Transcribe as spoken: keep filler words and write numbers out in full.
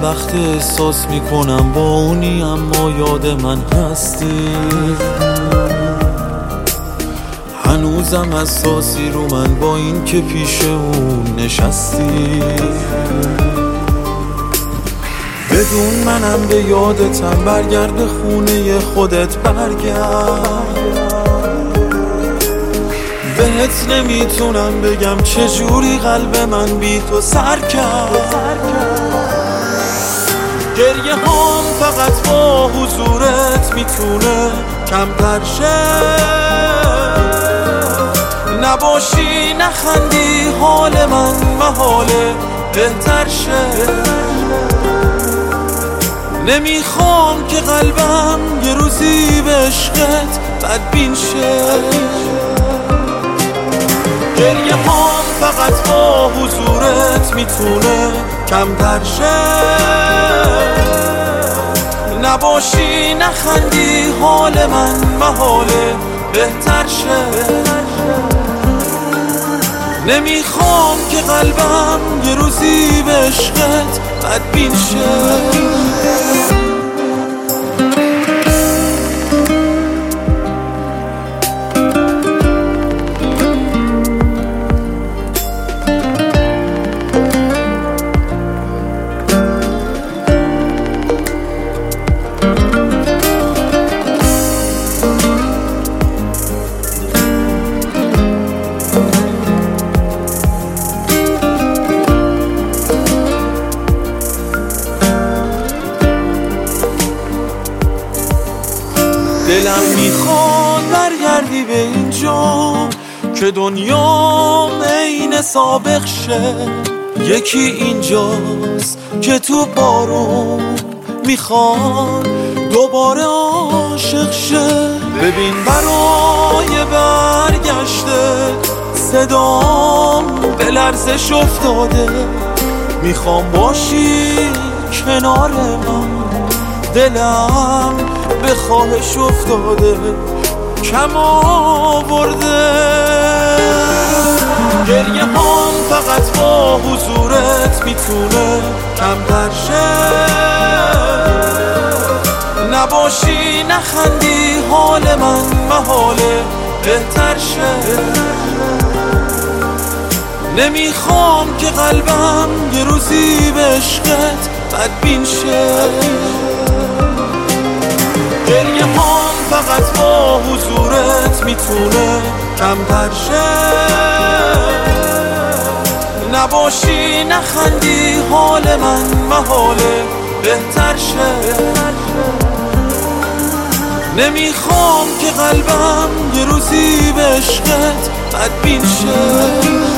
وقت احساس میکنم با اونی اما یاد من هستی. هنوزم حساسی رو من با این که پیش اون نشستی. بدون منم به یادتم برگرد خونه خودت برگرد. بهت نمیتونم بگم چجوری قلب من بی تو سر کرد. گریه هام فقط با حضورت میتونه کمتر شه. نباشی نخندی حال من محاله بهتر شه. نمیخوام که قلبم یه روزی به عشقت بدبین شه. گریه هام فقط با حضورت میتونه کمتر شه. نباشی نخندی حال من محاله بهتر شه. نمیخوام که قلبم یه روزی به عشقت بدبین شه. دلم میخواد برگردی به اینجا که دنیا عین سابق شه. یکی اینجاست که تو بارون میخواد دوباره عاشق شه. ببین برای برگشته صدام به لرزش افتاده. میخوام باشی کنار من، دلم به خواهش افتاده کم آورده. گریه هام فقط با حضورت میتونه کمتر شه. نباشی نخندی حال من محاله بهتر شه. نمیخوام که قلبم یه روزی به عشقت بدبین شه. گریه هام فقط با حضورت میتونه کمتر شه. نباشی نخندی حال من محاله بهتر شه. نمیخوام که قلبم یه روزی به عشقت بدبین شه.